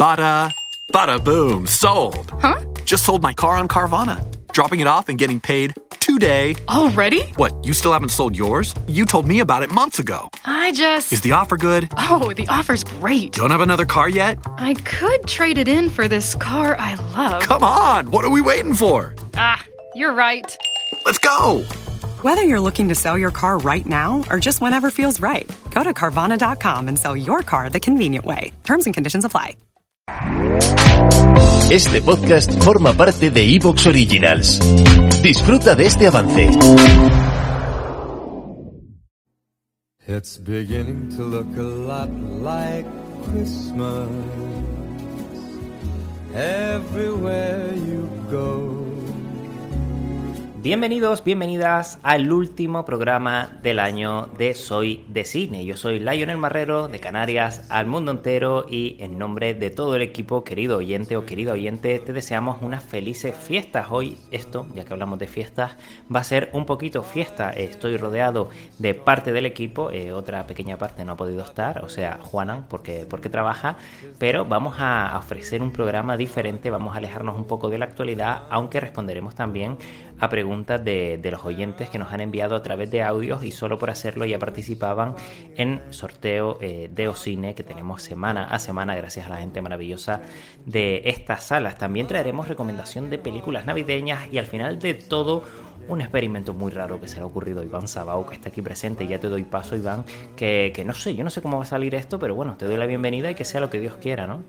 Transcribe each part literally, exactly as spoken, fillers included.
Bada, bada boom, sold. Huh? Just sold my car on Carvana. Dropping it off and getting paid today. Already? What, you still haven't sold yours? You told me about it months ago. I just... Is the offer good? Oh, the offer's great. Don't have another car yet? I could trade it in for this car I love. Come on, what are we waiting for? Ah, you're right. Let's go! Whether you're looking to sell your car right now or just whenever feels right, go to Carvana dot com and sell your car the convenient way. Terms and conditions apply. Este podcast forma parte de iVoox Originals. Disfruta de este avance. It's beginning to look a lot like Christmas everywhere you go. Bienvenidos, bienvenidas al último programa del año de Soy de Cine. Yo soy Lionel Marrero, de Canarias al mundo entero, y en nombre de todo el equipo, querido oyente o querido oyente, te deseamos unas felices fiestas. Hoy esto, ya que hablamos de fiestas, va a ser un poquito fiesta. Estoy rodeado de parte del equipo, eh, otra pequeña parte no ha podido estar, o sea, Juanan, porque, porque trabaja, pero vamos a ofrecer un programa diferente, vamos a alejarnos un poco de la actualidad, aunque responderemos también a preguntas de, de los oyentes que nos han enviado a través de audios, y solo por hacerlo ya participaban en sorteo eh, de Ocine que tenemos semana a semana gracias a la gente maravillosa de estas salas. También traeremos recomendación de películas navideñas y al final de todo un experimento muy raro que se le ha ocurrido a Iván Sabao, que está aquí presente. Ya te doy paso, Iván, que, que no sé, yo no sé cómo va a salir esto, pero bueno, te doy la bienvenida y que sea lo que Dios quiera, ¿no?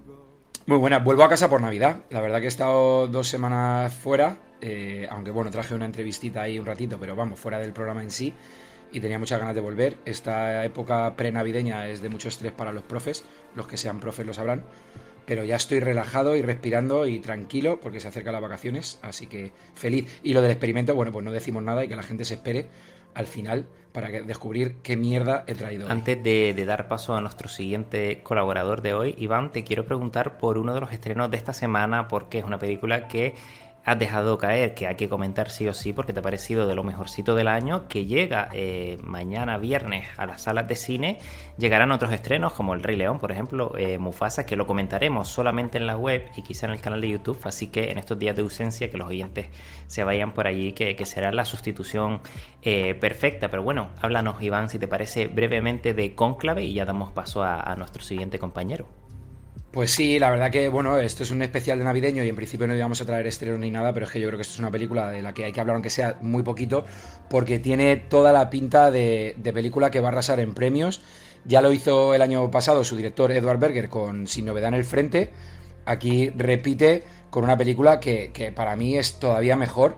Muy buena, vuelvo a casa por Navidad. La verdad que he estado dos semanas fuera, eh, aunque bueno, traje una entrevistita ahí un ratito, pero vamos, fuera del programa en sí, y tenía muchas ganas de volver. Esta época prenavideña es de mucho estrés para los profes, los que sean profes lo sabrán, pero ya estoy relajado y respirando y tranquilo porque se acercan las vacaciones, así que feliz. Y lo del experimento, bueno, pues no decimos nada y que la gente se espere al final para que descubrir qué mierda he traído hoy. Antes de, de dar paso a nuestro siguiente colaborador de hoy, Iván, te quiero preguntar por uno de los estrenos de esta semana, porque es una película que has dejado caer, que hay que comentar sí o sí, porque te ha parecido de lo mejorcito del año, que llega eh, mañana viernes a las salas de cine. Llegarán otros estrenos como El Rey León, por ejemplo, eh, Mufasa, que lo comentaremos solamente en la web y quizá en el canal de YouTube, así que en estos días de ausencia que los oyentes se vayan por allí, que, que será la sustitución eh, perfecta. Pero bueno, háblanos, Iván, si te parece, brevemente de Cónclave, y ya damos paso a, a nuestro siguiente compañero. Pues sí, la verdad que, bueno, esto es un especial de navideño y en principio no íbamos a traer estreno ni nada, pero es que yo creo que esto es una película de la que hay que hablar, aunque sea muy poquito, porque tiene toda la pinta de, de película que va a arrasar en premios. Ya lo hizo el año pasado su director Edward Berger con Sin Novedad en el Frente. Aquí repite con una película que, que para mí es todavía mejor.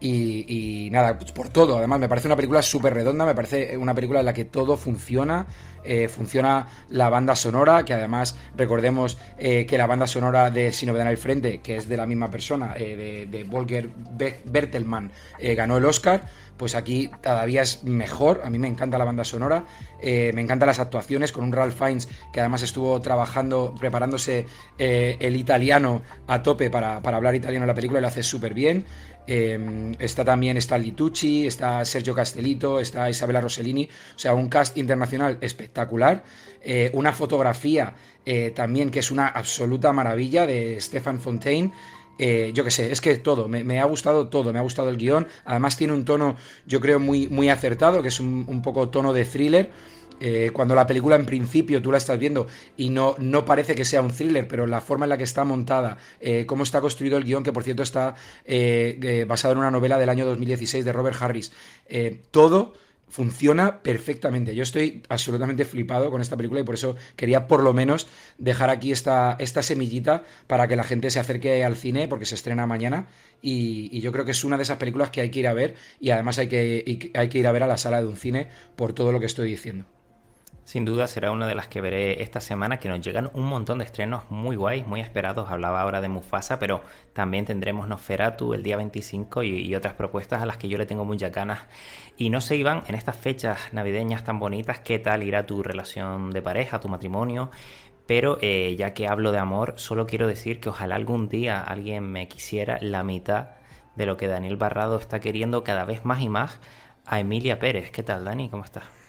Y, y nada, pues por todo. Además, me parece una película súper redonda, me parece una película en la que todo funciona. Eh, funciona la banda sonora, que además recordemos eh, que la banda sonora de Sin Novedad en el Frente, que es de la misma persona, eh, de, de Volker Bertelmann, eh, ganó el Oscar. Pues aquí todavía es mejor. A mí me encanta la banda sonora, eh, me encantan las actuaciones, con un Ralph Fiennes que además estuvo trabajando, preparándose eh, el italiano a tope para, para hablar italiano en la película, y lo hace súper bien. Eh, está también Stanley Tucci, está Sergio Castellito, está Isabella Rossellini, o sea, un cast internacional espectacular. Eh, una fotografía eh, también que es una absoluta maravilla, de Stefan Fontaine. Eh, yo qué sé, es que todo, me, me ha gustado todo, me ha gustado el guión. Además tiene un tono, yo creo, muy, muy acertado, que es un, un poco tono de thriller. Eh, cuando la película en principio tú la estás viendo y no, no parece que sea un thriller, pero la forma en la que está montada, eh, cómo está construido el guión, que por cierto está eh, eh, basado en una novela del año dos mil dieciséis de Robert Harris, eh, todo funciona perfectamente. Yo estoy absolutamente flipado con esta película y por eso quería por lo menos dejar aquí esta, esta semillita para que la gente se acerque al cine, porque se estrena mañana. Y, y yo creo que es una de esas películas que hay que ir a ver, y además hay que, hay que ir a ver a la sala de un cine por todo lo que estoy diciendo. Sin duda será una de las que veré esta semana, que nos llegan un montón de estrenos muy guays, muy esperados. Hablaba ahora de Mufasa, pero también tendremos Nosferatu el día veinticinco y, y otras propuestas a las que yo le tengo muchas ganas. Y no sé, Iván, en estas fechas navideñas tan bonitas, ¿qué tal irá tu relación de pareja, tu matrimonio? Pero eh, ya que hablo de amor, solo quiero decir que ojalá algún día alguien me quisiera la mitad de lo que Daniel Barrado está queriendo cada vez más y más a Emilia Pérez. ¿Qué tal, Dani? ¿Cómo estás?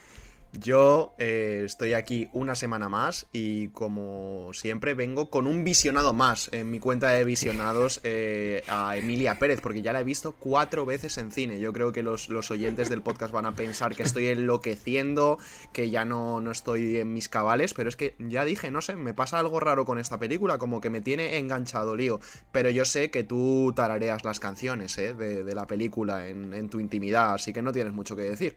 Yo eh, estoy aquí una semana más y como siempre vengo con un visionado más en mi cuenta de visionados eh, a Emilia Pérez, porque ya la he visto cuatro veces en cine. Yo creo que los, los oyentes del podcast van a pensar que estoy enloqueciendo, que ya no, no estoy en mis cabales, pero es que ya dije, no sé, me pasa algo raro con esta película, como que me tiene enganchado, lío. Pero yo sé que tú tarareas las canciones eh, de, de la película en, en tu intimidad, así que no tienes mucho que decir.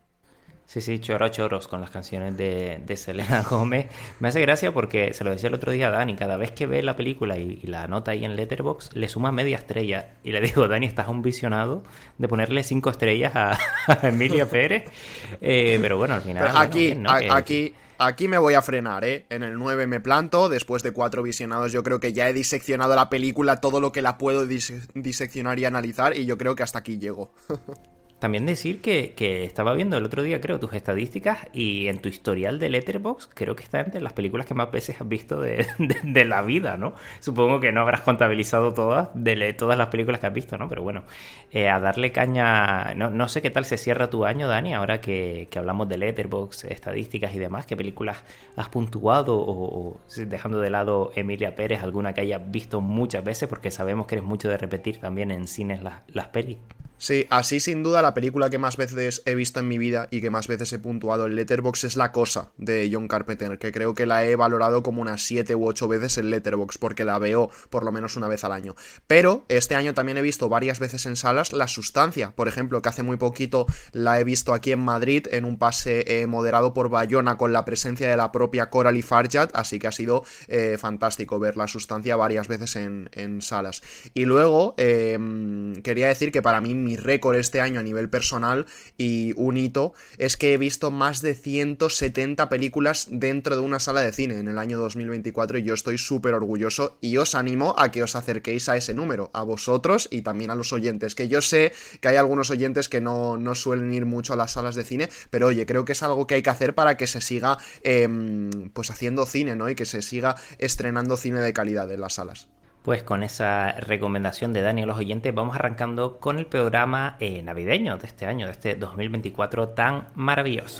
Sí, sí, choro choros con las canciones de, de Selena Gómez. Me hace gracia porque se lo decía el otro día a Dani, cada vez que ve la película y, y la anota ahí en Letterboxd, le suma media estrella. Y le digo, Dani, estás un visionado de ponerle cinco estrellas a, a Emilia Pérez. Eh, pero bueno, al final, Pero bueno, aquí, bien, ¿no? a- Que, aquí, aquí me voy a frenar, ¿eh? En el nueve me planto, después de cuatro visionados yo creo que ya he diseccionado la película, todo lo que la puedo dise- diseccionar y analizar, y yo creo que hasta aquí llego. también decir que, que estaba viendo el otro día, creo, tus estadísticas y en tu historial de Letterboxd creo que está entre las películas que más veces has visto de, de- de la vida, ¿no? Supongo que no habrás contabilizado todas, de le- todas las películas que has visto, ¿no? Pero bueno, eh, a darle caña. No, no sé qué tal se cierra tu año, Dani, ahora que, que hablamos de Letterboxd, estadísticas y demás. ¿Qué películas has puntuado o, o si- dejando de lado Emilia Pérez, alguna que hayas visto muchas veces? Porque sabemos que eres mucho de repetir también en cines las, las pelis. Sí, así sin duda la película que más veces he visto en mi vida y que más veces he puntuado en Letterboxd es La Cosa, de John Carpenter, que creo que la he valorado como unas siete u ocho veces en Letterboxd, porque la veo por lo menos una vez al año. Pero este año también he visto varias veces en salas La Sustancia, por ejemplo, que hace muy poquito la he visto aquí en Madrid en un pase eh, moderado por Bayona con la presencia de la propia Coralie Farjad, así que ha sido eh, fantástico ver La Sustancia varias veces en, en salas. Y luego eh, quería decir que para mí mi récord este año a nivel personal y un hito es que he visto más de ciento setenta películas dentro de una sala de cine en el año dos mil veinticuatro, y yo estoy súper orgulloso y os animo a que os acerquéis a ese número, a vosotros y también a los oyentes, que yo sé que hay algunos oyentes que no, no suelen ir mucho a las salas de cine, pero oye, creo que es algo que hay que hacer para que se siga eh, pues haciendo cine, ¿no? Y que se siga estrenando cine de calidad en las salas. Pues con esa recomendación de Dani a los oyentes, vamos arrancando con el programa eh, navideño de este año, de este dos mil veinticuatro tan maravilloso.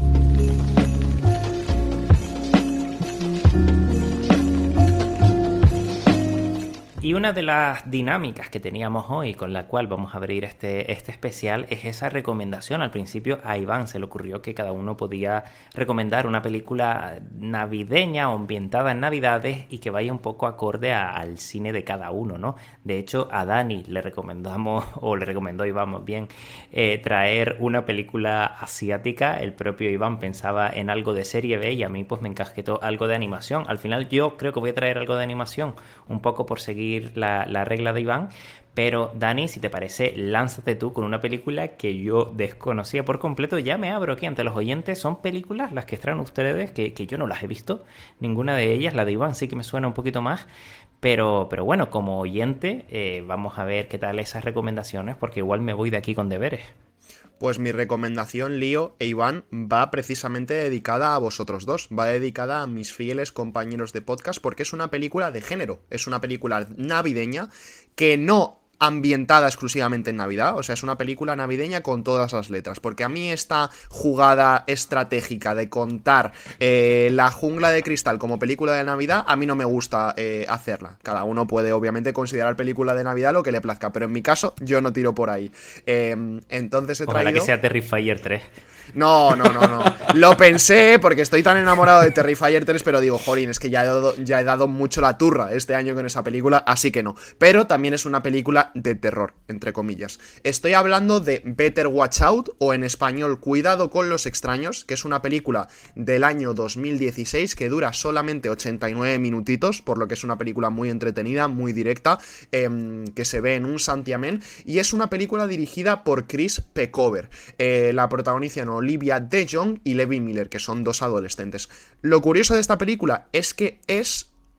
Y una de las dinámicas que teníamos hoy, con la cual vamos a abrir este, este especial, es esa recomendación. Al principio a Iván se le ocurrió que cada uno podía recomendar una película navideña o ambientada en Navidades y que vaya un poco acorde a- al cine de cada uno, ¿no? De hecho, a Dani le recomendamos, o le recomendó Iván más bien, eh, traer una película asiática. El propio Iván pensaba en algo de serie B y a mí pues me encasquetó algo de animación. Al final yo creo que voy a traer algo de animación, un poco por seguir la, la regla de Iván. Pero Dani, si te parece, lánzate tú con una película que yo desconocía por completo. Ya me abro aquí ante los oyentes. Son películas las que traen ustedes que, que yo no las he visto. Ninguna de ellas. La de Iván sí que me suena un poquito más. Pero, pero bueno, como oyente, eh, vamos a ver qué tal esas recomendaciones, porque igual me voy de aquí con deberes. Pues mi recomendación, Lío e Iván, va precisamente dedicada a vosotros dos, va dedicada a mis fieles compañeros de podcast, porque es una película de género, es una película navideña que no ambientada exclusivamente en Navidad, o sea, es una película navideña con todas las letras, porque a mí esta jugada estratégica de contar eh, La Jungla de Cristal como película de Navidad, a mí no me gusta eh, hacerla. Cada uno puede obviamente considerar película de Navidad lo que le plazca, pero en mi caso yo no tiro por ahí. Eh, entonces he Ojalá que traído... sea Terrifier tres. No, no, no, no. Lo pensé porque estoy tan enamorado de Terrifier tres, pero digo, jolín, es que ya he, dado, ya he dado mucho la turra este año con esa película, así que no. Pero también es una película de terror, entre comillas. Estoy hablando de Better Watch Out, o en español, Cuidado con los extraños, que es una película del año dos mil dieciséis que dura solamente ochenta y nueve minutitos, por lo que es una película muy entretenida, muy directa, eh, que se ve en un santiamén, y es una película dirigida por Chris Peckover. Eh, la protagonizan Olivia de Jong y Levi Miller, que son dos adolescentes. Lo curioso de esta película es que es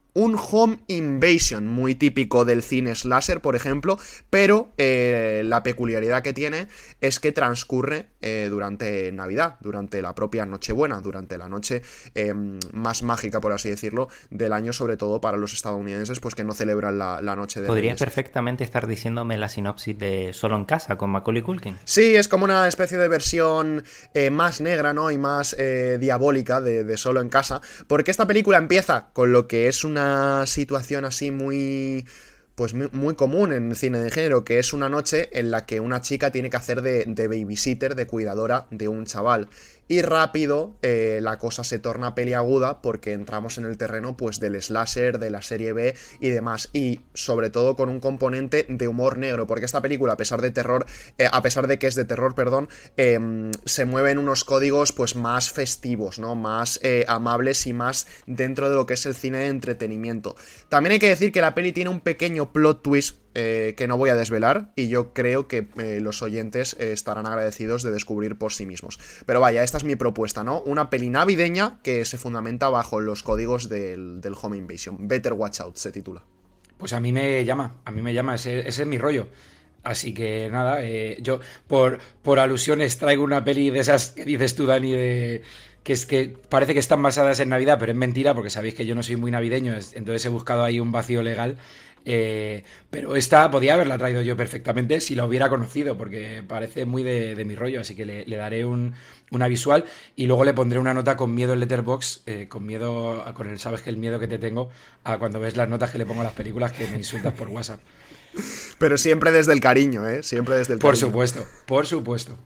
un home invasion muy típico del cine slasher, por ejemplo, pero eh, la peculiaridad que tiene es que transcurre eh, durante Navidad, durante la propia Nochebuena, durante la noche eh, más mágica, por así decirlo, del año, sobre todo para los estadounidenses, pues que no celebran la, la noche de Podrías Reyes. perfectamente estar diciéndome la sinopsis de Solo en Casa con Macaulay Culkin. Sí, es como una especie de versión eh, más negra, ¿no? Y más eh, diabólica de, de Solo en Casa, porque esta película empieza con lo que es una situación así muy... pues muy, muy común en el cine de género, que es una noche en la que una chica tiene que hacer de, de babysitter, de cuidadora de un chaval. Y rápido eh, la cosa se torna peliaguda porque entramos en el terreno pues del slasher, de la serie B y demás. Y sobre todo con un componente de humor negro, porque esta película, a pesar de terror, eh, a pesar de que es de terror, perdón, eh, se mueve en unos códigos pues más festivos, ¿no? Más eh, amables y más dentro de lo que es el cine de entretenimiento. También hay que decir que la peli tiene un pequeño plot twist Eh, que no voy a desvelar, y yo creo que eh, los oyentes eh, estarán agradecidos de descubrir por sí mismos. Pero vaya, esta es mi propuesta, ¿no? Una peli navideña que se fundamenta bajo los códigos del, del Home Invasion. Better Watch Out se titula. Pues a mí me llama, a mí me llama, ese, ese es mi rollo. Así que nada, eh, yo por, por alusiones traigo una peli de esas que dices tú, Dani, de... que es que parece que están basadas en Navidad, pero es mentira, porque sabéis que yo no soy muy navideño, entonces he buscado ahí un vacío legal. Eh, pero esta podía haberla traído yo perfectamente si la hubiera conocido, porque parece muy de, de mi rollo, así que le, le daré un, una visual y luego le pondré una nota con miedo en Letterboxd, eh, con miedo, con el, sabes que el miedo que te tengo a cuando ves las notas que le pongo a las películas que me insultas por WhatsApp. Pero siempre desde el cariño, ¿eh? Siempre desde el Por cariño. supuesto, por supuesto.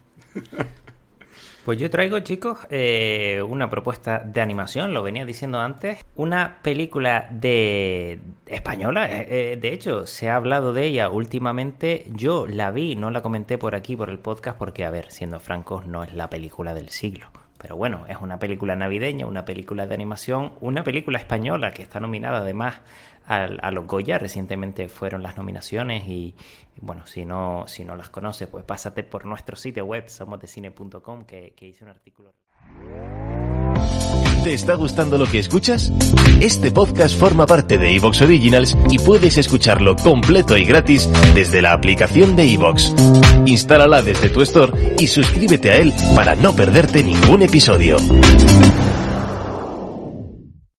Pues yo traigo, chicos, eh, una propuesta de animación, lo venía diciendo antes, una película de española, eh, eh, de hecho, se ha hablado de ella últimamente, yo la vi, no la comenté por aquí, por el podcast, porque, a ver, siendo francos, no es la película del siglo, pero bueno, es una película navideña, una película de animación, una película española que está nominada además a, a los Goya, recientemente fueron las nominaciones y... Bueno, si no, si no las conoces, pues pásate por nuestro sitio web, somosdecine punto com, que, que hice un artículo. ¿Te está gustando lo que escuchas? Este podcast forma parte de iVoox Originals y puedes escucharlo completo y gratis desde la aplicación de iVoox. Instálala desde tu store y suscríbete a él para no perderte ningún episodio.